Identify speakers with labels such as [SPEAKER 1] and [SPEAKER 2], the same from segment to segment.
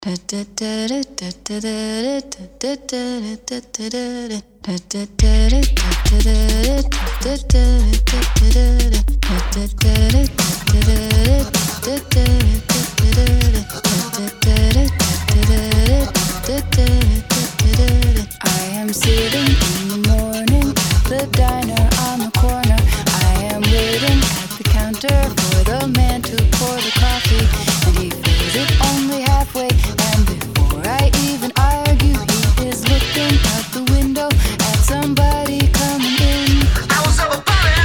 [SPEAKER 1] am sitting in the morning, the diner on the corner. I am waiting at the counter for the man to pour the coffee, and he fills it only halfway. And before I even argue, he is looking out the window at somebody coming in.
[SPEAKER 2] I was up above it.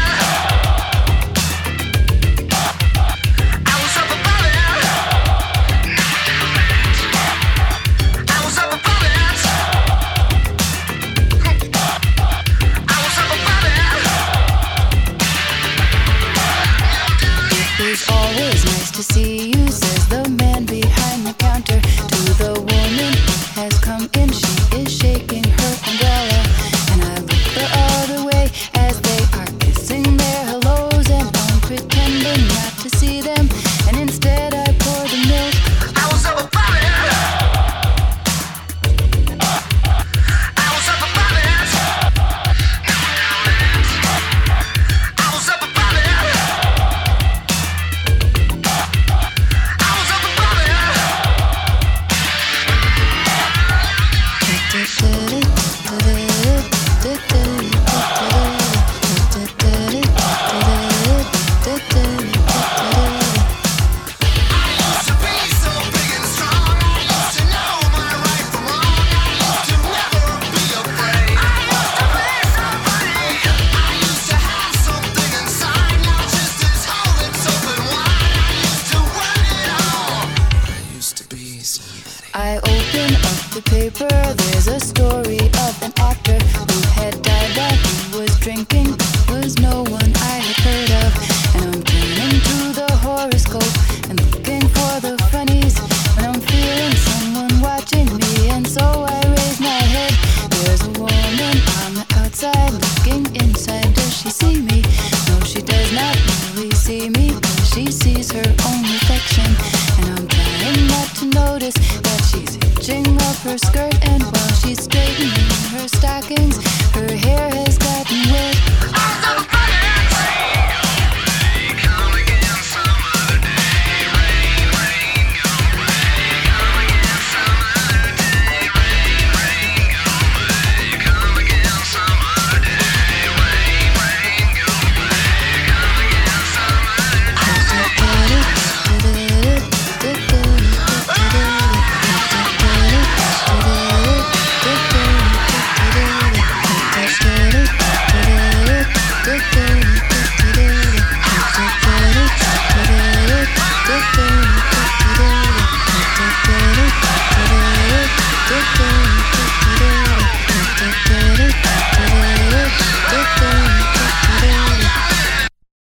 [SPEAKER 2] I was up above it. I was up above it. I was up above it.
[SPEAKER 1] It is always nice to see you, says the man behind the counter to the woman who has come in. She is shaking her umbrella, and I look the other way as they are kissing their hellos, and I'm pretending not to see them, and instead I pour the milk.
[SPEAKER 2] I was up above it. I was up above it. I was up above it. I was up above it. To be so big and strong, I used to know my right from wrong. I used to never be afraid. I used to play somebody. I used to have something inside, now just this hole that's open wide. I used to want it all. I used to be somebody.
[SPEAKER 1] I open up the paper, there's a story of an actor who had died while he was drinking. Was no one I had heard of, and I'm turning to the horoscope and looking for the funnies when I'm feeling someone watching me, and so I raise my head. There's a woman on the outside looking inside. Does she see me? No, she does not really see me, but she sees her own reflection, and I'm trying not to notice that she's hitching up her skirt, and while she's straightening